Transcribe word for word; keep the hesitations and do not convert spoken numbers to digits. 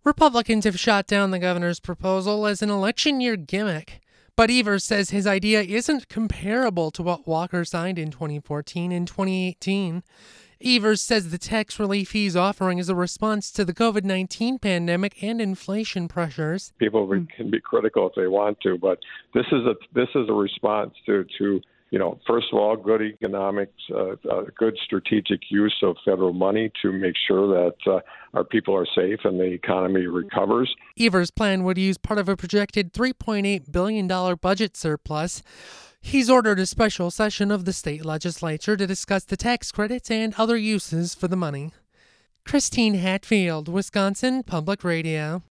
Republicans have shot down the governor's proposal as an election year gimmick, but Evers says his idea isn't comparable to what Walker signed in twenty fourteen and twenty eighteen. Evers says the tax relief he's offering is a response to the covid nineteen pandemic and inflation pressures. People can be critical if they want to, but this is a this is a response to to you know, first of all, good economics, uh, uh, good strategic use of federal money to make sure that uh, our people are safe and the economy recovers. Evers' plan would use part of a projected three point eight billion dollars budget surplus. He's ordered a special session of the state legislature to discuss the tax credits and other uses for the money. Christine Hatfield, Wisconsin Public Radio.